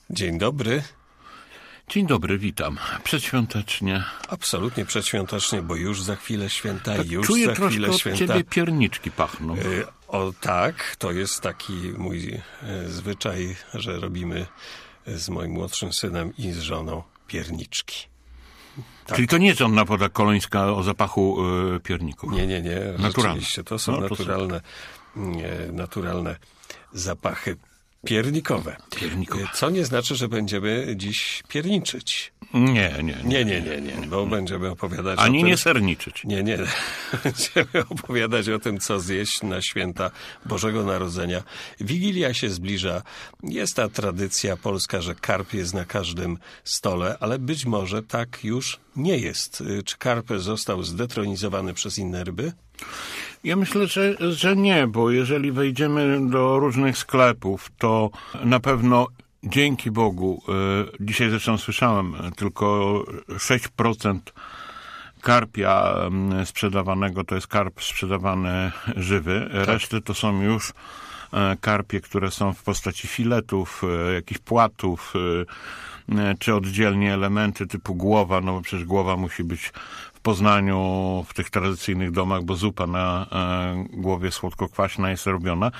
Dzień dobry. Dzień dobry, witam. Przedświątecznie. Absolutnie przedświątecznie, bo już za chwilę święta Tak, i już czuję za chwilę troszkę święta. od ciebie pierniczki pachną. O tak, to jest taki mój zwyczaj, że robimy z moim młodszym synem i z żoną pierniczki. Tak. Czyli to nie jest Anna Woda Kolońska o zapachu pierników. Nie. Naturalne. Rzeczywiście, to są naturalne zapachy piernikowe. Co nie znaczy, że będziemy dziś pierniczyć. Nie, bo będziemy opowiadać ani o tym... nie serniczyć. Nie. Będziemy opowiadać o tym, co zjeść na święta Bożego Narodzenia. Wigilia się zbliża. Jest ta tradycja polska, że karp jest na każdym stole, ale być może tak już nie jest. Czy karp został zdetronizowany przez inne ryby? Ja myślę, że nie, bo jeżeli wejdziemy do różnych sklepów, to na pewno dzięki Bogu, dzisiaj zresztą słyszałem, tylko 6% karpia sprzedawanego to jest karp sprzedawany żywy. Tak. Reszty to są już karpie, które są w postaci filetów, jakichś płatów, czy oddzielnie elementy typu głowa, no bo przecież głowa musi być w Poznaniu, w tych tradycyjnych domach, bo zupa na głowie słodko-kwaśna jest robiona.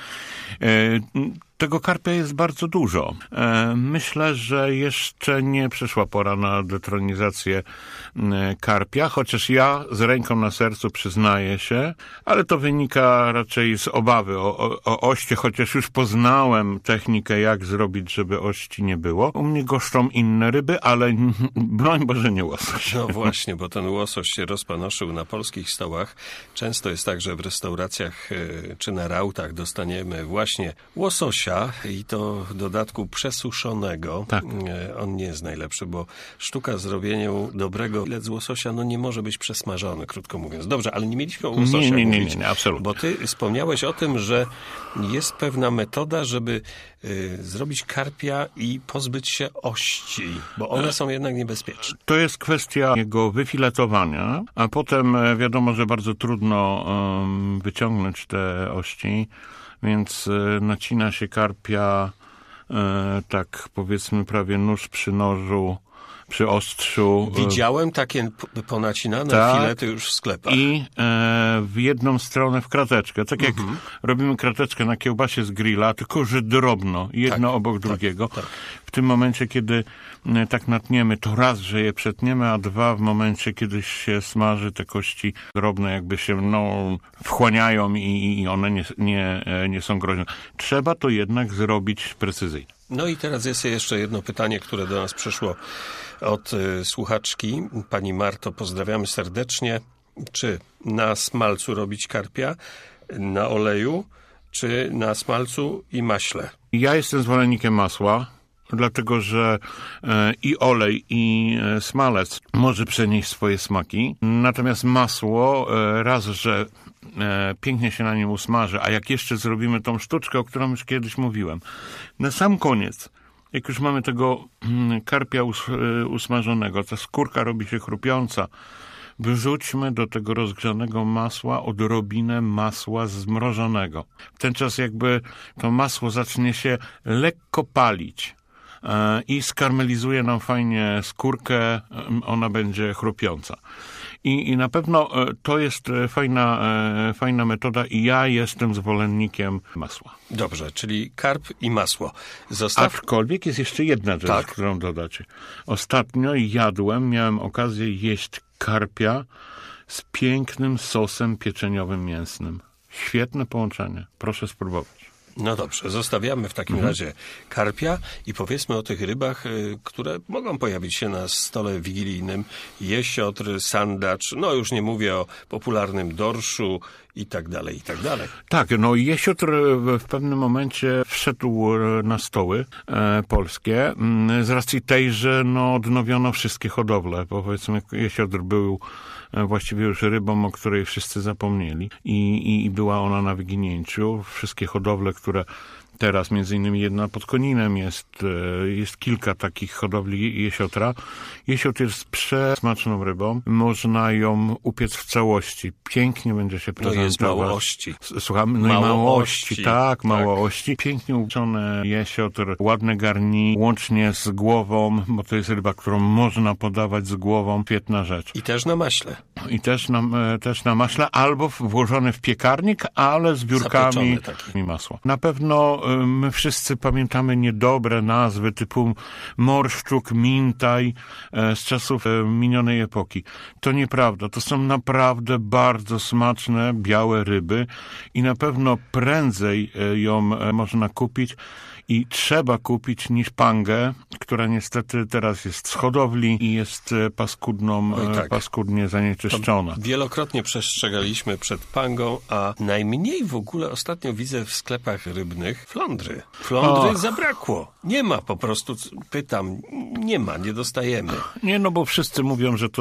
Tego karpia jest bardzo dużo. Myślę, że jeszcze nie przyszła pora na detronizację karpia, chociaż ja z ręką na sercu przyznaję się, ale to wynika raczej z obawy o oście, chociaż już poznałem technikę, jak zrobić, żeby ości nie było. U mnie goszczą inne ryby, ale broń Boże nie łosoś. No właśnie, bo ten łosoś się rozpanoszył na polskich stołach. Często jest tak, że w restauracjach czy na rautach dostaniemy właśnie łososia, i to w dodatku przesuszonego. Tak. On nie jest najlepszy, bo sztuka zrobienia dobrego filet z łososia nie może być przesmażony, krótko mówiąc. Dobrze, ale nie mieliśmy o łososia mówić. Nie, absolutnie. Bo ty wspomniałeś o tym, że jest pewna metoda, żeby zrobić karpia i pozbyć się ości, bo one są jednak niebezpieczne. To jest kwestia jego wyfiletowania, a potem wiadomo, że bardzo trudno wyciągnąć te ości, więc nacina się karpia tak powiedzmy prawie nóż przy nożu, przy ostrzu. Widziałem takie ponacinane filety już w sklepach. I w jedną stronę w krateczkę. Tak jak robimy krateczkę na kiełbasie z grilla, tylko że drobno, jedno obok drugiego. Tak. W tym momencie, kiedy tak natniemy, to raz, że je przetniemy, a dwa, w momencie, kiedy się smaży, te kości drobne jakby się wchłaniają i one nie są groźne. Trzeba to jednak zrobić precyzyjnie. No i teraz jest jeszcze jedno pytanie, które do nas przyszło od słuchaczki. Pani Marto, pozdrawiamy serdecznie. Czy na smalcu robić karpia, na oleju, czy na smalcu i maśle? Ja jestem zwolennikiem masła, dlatego że i olej, i smalec może przenieść swoje smaki. Natomiast masło, raz, że pięknie się na nim usmaży, a jak jeszcze zrobimy tą sztuczkę, o którą już kiedyś mówiłem, na sam koniec, jak już mamy tego karpia usmażonego, ta skórka robi się chrupiąca, wyrzućmy do tego rozgrzanego masła odrobinę masła zmrożonego. W ten czas jakby to masło zacznie się lekko palić i skarmelizuje nam fajnie skórkę, ona będzie chrupiąca. I na pewno to jest fajna metoda i ja jestem zwolennikiem masła. Dobrze, czyli karp i masło. Aczkolwiek jest jeszcze jedna rzecz, którą dodacie. Ostatnio miałem okazję jeść karpia z pięknym sosem pieczeniowym mięsnym. Świetne połączenie. Proszę spróbować. No dobrze, zostawiamy w takim razie karpia i powiedzmy o tych rybach, które mogą pojawić się na stole wigilijnym. Jesiotr, sandacz, już nie mówię o popularnym dorszu i tak dalej, i tak dalej. Tak, jesiotr w pewnym momencie wszedł na stoły polskie z racji tej, że odnowiono wszystkie hodowle, bo powiedzmy jesiotr był właściwie już rybą, o której wszyscy zapomnieli i była ona na wyginięciu. Wszystkie hodowle, które teraz między innymi jedna pod Koninem jest kilka takich hodowli jesiotra. Jesiot jest przesmaczną rybą. Można ją upiec w całości. Pięknie będzie się prezentować. No jest mało ości. Słucham, mało i mało ości. ości. Tak, mało ości. Pięknie upieczony jesiotr, ładne garni, łącznie z głową, bo to jest ryba, którą można podawać z głową. Świetna rzecz. I też na maśle. I też na maśle, albo włożony w piekarnik, ale z biurkami i masła. Na pewno my wszyscy pamiętamy niedobre nazwy typu morszczuk, mintaj z czasów minionej epoki. To nieprawda. To są naprawdę bardzo smaczne, białe ryby i na pewno prędzej ją można kupić i trzeba kupić niż pangę, która niestety teraz jest z hodowli i jest paskudnie zanieczyszczona. To wielokrotnie przestrzegaliśmy przed pangą, a najmniej w ogóle ostatnio widzę w sklepach rybnych flądry. Flądry zabrakło. Nie ma po prostu, pytam, nie dostajemy. Nie, no bo wszyscy mówią, że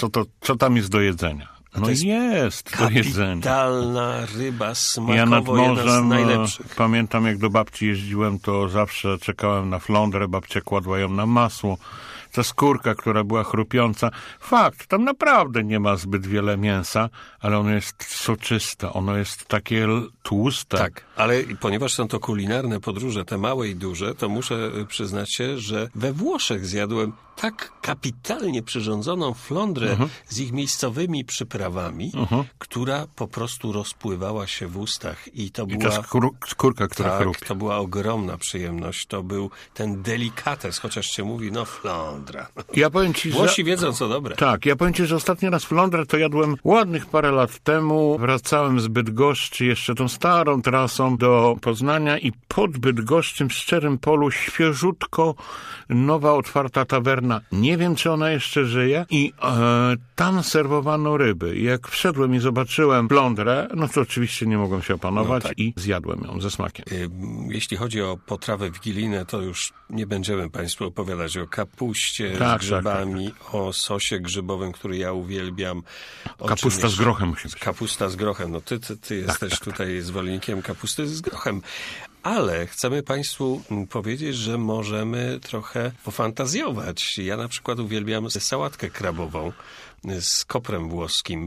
co tam jest do jedzenia. No jest do jedzenia. Kapitalna ryba, smakowo ja nad morzem, jedna z najlepszych. Pamiętam, jak do babci jeździłem, to zawsze czekałem na flądrę, babcia kładła ją na masło. Ta skórka, która była chrupiąca. Fakt, tam naprawdę nie ma zbyt wiele mięsa, ale ono jest soczyste, ono jest takie tłuste. Tak, ale ponieważ są to kulinarne podróże, te małe i duże, to muszę przyznać się, że we Włoszech zjadłem tak kapitalnie przyrządzoną flądrę z ich miejscowymi przyprawami, która po prostu rozpływała się w ustach. I to była... ta skórka, która chrupie. To była ogromna przyjemność. To był ten delikates, chociaż się mówi, flądra. Ja powiem ci, Włosi wiedzą, co dobre. Tak, ja powiem ci, że ostatni raz flądrę to jadłem ładnych parę lat temu. Wracałem z Bydgoszczy jeszcze tą starą trasą do Poznania i pod Bydgoszczym w Szczerym Polu świeżutko nowa otwarta tawerna. Nie wiem, czy ona jeszcze żyje. I tam serwowano ryby. Jak wszedłem i zobaczyłem flądrę, to oczywiście nie mogłem się opanować i zjadłem ją ze smakiem. Jeśli chodzi o potrawę wigilijne, to już nie będziemy Państwu opowiadać o kapuście z grzybami, o sosie grzybowym, który ja uwielbiam. Kapusta z grochem musi być. Kapusta z grochem. Ty jesteś tutaj zwolennikiem kapusty z grochem. Ale chcemy Państwu powiedzieć, że możemy trochę pofantazjować. Ja na przykład uwielbiam sałatkę krabową z koprem włoskim,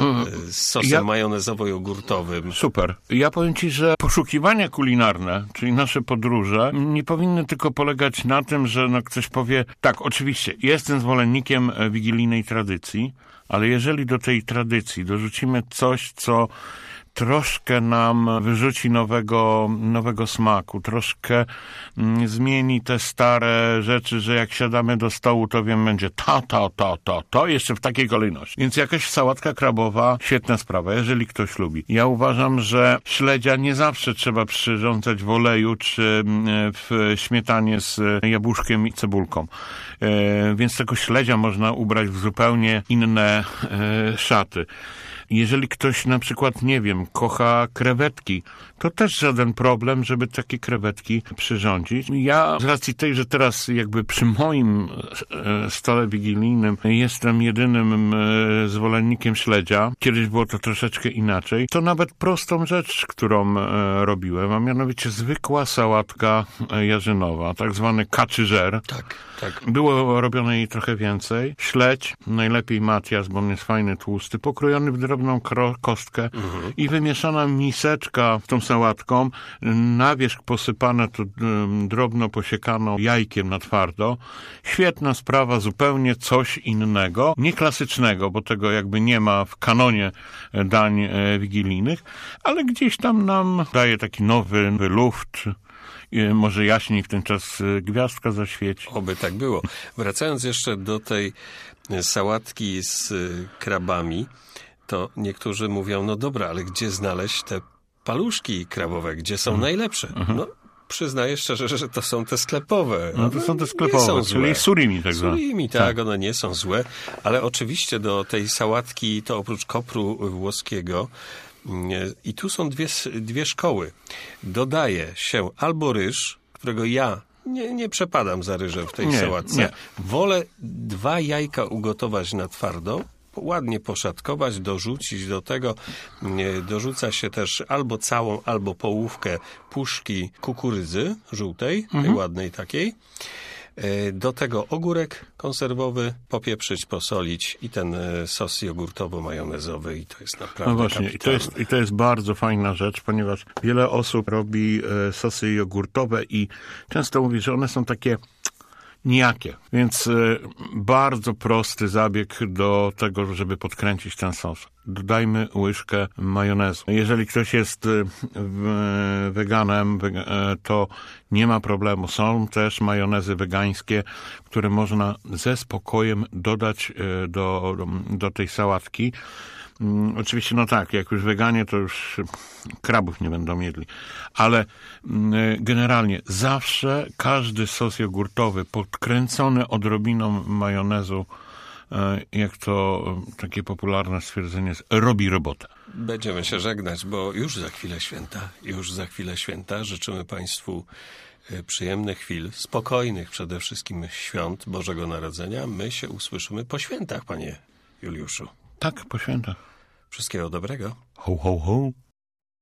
z sosem majonezowo-jogurtowym. Super. Ja powiem ci, że poszukiwania kulinarne, czyli nasze podróże, nie powinny tylko polegać na tym, że ktoś powie, tak, oczywiście, jestem zwolennikiem wigilijnej tradycji, ale jeżeli do tej tradycji dorzucimy coś, co troszkę nam wyrzuci nowego smaku, troszkę zmieni te stare rzeczy, że jak siadamy do stołu, to będzie to, jeszcze w takiej kolejności. Więc jakaś sałatka krabowa, świetna sprawa, jeżeli ktoś lubi. Ja uważam, że śledzia nie zawsze trzeba przyrządzać w oleju, czy w śmietanie z jabłuszkiem i cebulką. Więc tego śledzia można ubrać w zupełnie inne szaty. Jeżeli ktoś na przykład, nie wiem, kocha krewetki, to też żaden problem, żeby takie krewetki przyrządzić. Ja z racji tej, że teraz jakby przy moim stole wigilijnym jestem jedynym zwolennikiem śledzia, kiedyś było to troszeczkę inaczej, to nawet prostą rzecz, którą robiłem, a mianowicie zwykła sałatka jarzynowa, tak zwany kaczy żer. Tak. Było robione jej trochę więcej. Śledź, najlepiej Matias, bo on jest fajny, tłusty, pokrojony w drobną kostkę i wymieszana miseczka z tą sałatką, na wierzch posypane to drobno posiekaną jajkiem na twardo. Świetna sprawa, zupełnie coś innego, nie klasycznego, bo tego jakby nie ma w kanonie dań wigilijnych, ale gdzieś tam nam daje taki nowy luft. Może jaśniej w ten czas gwiazdka zaświeci. Oby tak było. Wracając jeszcze do tej sałatki z krabami, to niektórzy mówią, no dobra, ale gdzie znaleźć te paluszki krabowe? Gdzie są najlepsze? Przyznaję szczerze, że to są te sklepowe. No to są te sklepowe, czyli surimi tak zwane. Surimi, tak, one nie są złe, ale oczywiście do tej sałatki to oprócz kopru włoskiego i tu są dwie szkoły. Dodaje się albo ryż, którego ja nie przepadam za ryżem w tej sałatce. Nie. Wolę 2 jajka ugotować na twardo ładnie poszatkować, dorzucić do tego, dorzuca się też albo całą, albo połówkę puszki kukurydzy żółtej, tej ładnej takiej. Do tego ogórek konserwowy, popieprzyć, posolić i ten sos jogurtowo-majonezowy i to jest naprawdę No właśnie, i to jest bardzo fajna rzecz, ponieważ wiele osób robi sosy jogurtowe i często mówi, że one są takie nijakie. Więc bardzo prosty zabieg do tego, żeby podkręcić ten sos. Dodajmy łyżkę majonezu. Jeżeli ktoś jest weganem, to nie ma problemu. Są też majonezy wegańskie, które można ze spokojem dodać do tej sałatki. Oczywiście, no tak, jak już weganie, to już krabów nie będą jedli. Ale generalnie zawsze każdy sos jogurtowy podkręcony odrobiną majonezu, jak to takie popularne stwierdzenie jest, robi robotę. Będziemy się żegnać, bo już za chwilę święta. Życzymy Państwu przyjemnych chwil, spokojnych przede wszystkim świąt Bożego Narodzenia. My się usłyszymy po świętach, panie Juliuszu. Tak, po świętach. Wszystkiego dobrego. Ho, ho, ho.